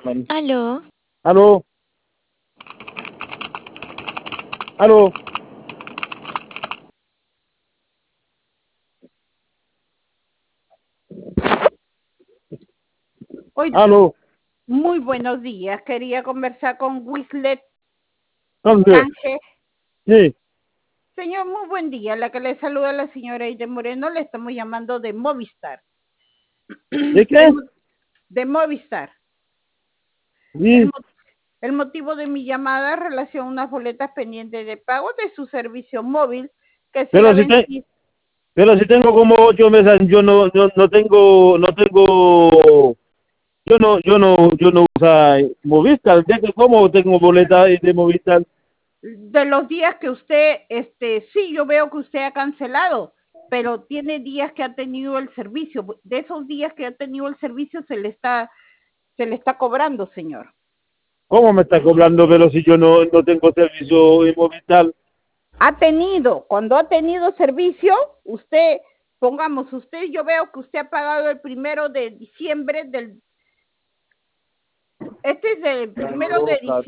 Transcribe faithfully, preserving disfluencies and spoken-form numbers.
llaman. Aló. Aló, aló, Oiga, aló. muy buenos días. Quería conversar con Wislet ¿Dónde? Canje. Sí, Señor, muy buen día. La que le saluda la señora Aide Moreno. Le estamos llamando de Movistar. ¿de qué? El mo- de Movistar. El, Sí, mo- el motivo de mi llamada en relación a unas boletas pendientes de pago de su servicio móvil que se pero la si te, vencí. pero si tengo como ocho meses, yo no, yo no tengo, no tengo, yo no, yo no, yo no usa Movistar. ¿De que cómo tengo boleta de Movistar? De los días que usted, este, sí, yo veo que usted ha cancelado, pero tiene días que ha tenido el servicio. De esos días que ha tenido el servicio se le está, se le está cobrando, señor. ¿Cómo me está cobrando? Pero si yo no, no tengo servicio en Movistar. Ha tenido, cuando ha tenido servicio, usted, pongamos, usted, yo veo que usted ha pagado el primero de diciembre del, este es el primero de diciembre.